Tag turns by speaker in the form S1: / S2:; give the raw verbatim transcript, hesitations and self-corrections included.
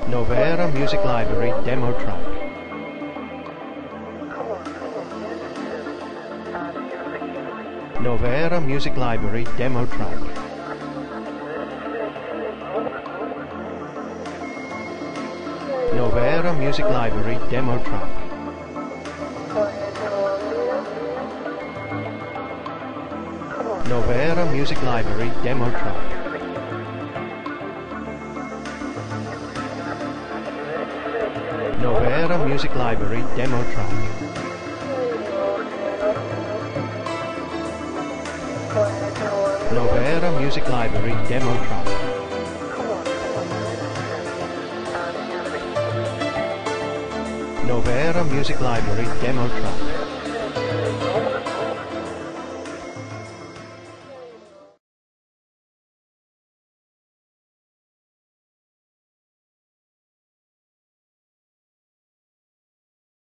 S1: Novera Music Library demo track. Novera Music Library demo track. Novera Music Library demo track. Novera Music Library demo track. Novera Music Library demo track. Novera Music Library demo track. Novera Music Library demo track.